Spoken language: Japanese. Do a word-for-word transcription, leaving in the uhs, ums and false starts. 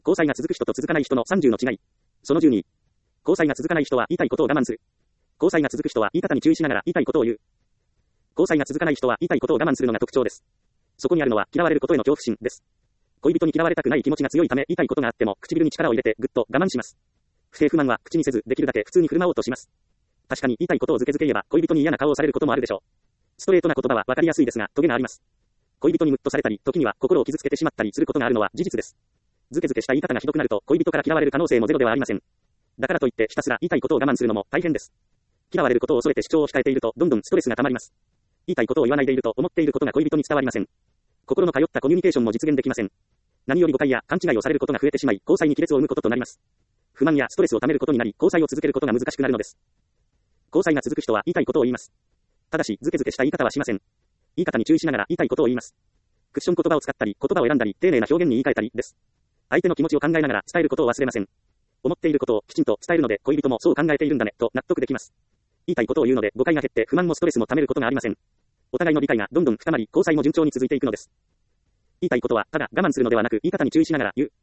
交際が続く人と続かない人のさんじゅうの違い。そのじゅうに。交際が続かない人は言いたいことを我慢する。交際が続く人は言い方に注意しながら言いたいことを言う。交際が続かない人は言いたいことを我慢するのが特徴です。そこにあるのは嫌われることへの恐怖心です。恋人に嫌われたくない気持ちが強いため言いたいことがあっても唇に力を入れてぐっと我慢します。不平不満は口にせずできるだけ普通に振る舞おうとします。確かに言いたいことをずけずけ言えば恋人に嫌な顔をされることもあるでしょう。ストレートな言葉はわかりやすいですがトゲがあります。恋人にムッとされたり時には心を傷つけてしまったりすることがあるのは事実です。ずけずけした言い方がひどくなると恋人から嫌われる可能性もゼロではありません。だからといってひたすら言いたいことを我慢するのも大変です。嫌われることを恐れて主張を控えているとどんどんストレスが溜まります。言いたいことを言わないでいると思っていることが恋人に伝わりません。心の通ったコミュニケーションも実現できません。何より誤解や勘違いをされることが増えてしまい交際に亀裂を生むこととなります。不満やストレスを溜めることになり交際を続けることが難しくなるのです。交際が続く人は言いたいことを言います。ただしずけずけした言い方はしません。言い方に注意しながら言いたいことを言います。クッション言葉を使ったり言葉を選んだり丁寧な表現に言い換えたりです。相手の気持ちを考えながら伝えることを忘れません。思っていることをきちんと伝えるので恋人もそう考えているんだねと納得できます。言いたいことを言うので誤解が減って不満もストレスも溜めることがありません。お互いの理解がどんどん深まり交際も順調に続いていくのです。言いたいことはただ我慢するのではなく言い方に注意しながら言う。